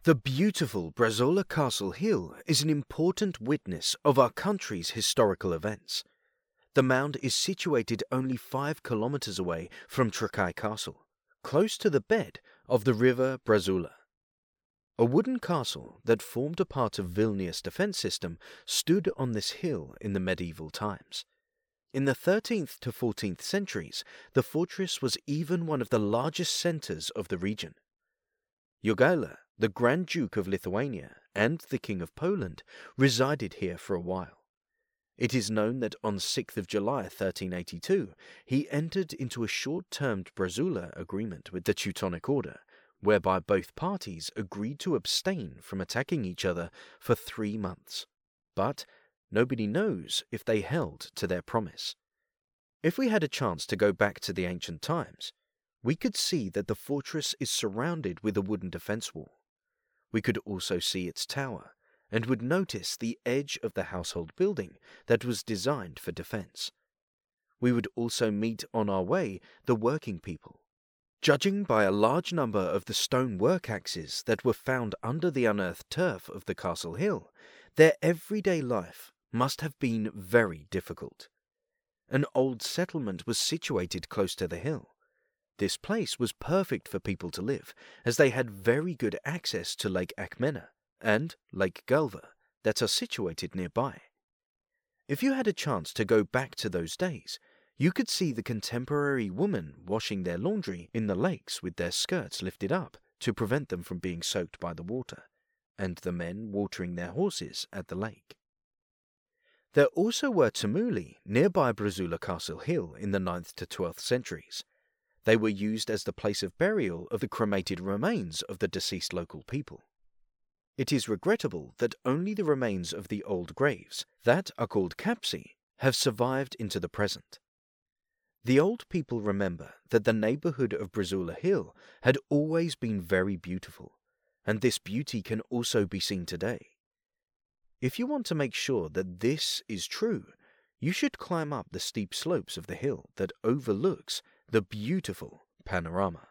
The beautiful Brazola Castle Hill is an important witness of our country's historical events. The mound is situated only 5 kilometers away from Trakai Castle, close to the bed of the river Brazola. A wooden castle that formed a part of Vilnius defense system stood on this hill in the medieval times. In the 13th to 14th centuries, the fortress was even one of the largest centers of the region. Jogaila, the Grand Duke of Lithuania and the King of Poland, resided here for a while. It is known that on 6th of July 1382, he entered into a short-termed Brazola agreement with the Teutonic Order, whereby both parties agreed to abstain from attacking each other for 3 months. But nobody knows if they held to their promise. If we had a chance to go back to the ancient times, we could see that the fortress is surrounded with a wooden defense wall. We could also see its tower, and would notice the edge of the household building that was designed for defense. We would also meet on our way the working people. Judging by a large number of the stone work axes that were found under the unearthed turf of the castle hill, their everyday life must have been very difficult. An old settlement was situated close to the hill. This place was perfect for people to live, as they had very good access to Lake Akmena and Lake Galva that are situated nearby. If you had a chance to go back to those days, you could see the contemporary women washing their laundry in the lakes with their skirts lifted up to prevent them from being soaked by the water, and the men watering their horses at the lake. There also were tumuli nearby Brazola Castle Hill in the 9th to 12th centuries. They were used as the place of burial of the cremated remains of the deceased local people. It is regrettable that only the remains of the old graves, that are called kapsi, have survived into the present. The old people remember that the neighborhood of Brazola Hill had always been very beautiful, and this beauty can also be seen today. If you want to make sure that this is true, you should climb up the steep slopes of the hill that overlooks the beautiful panorama.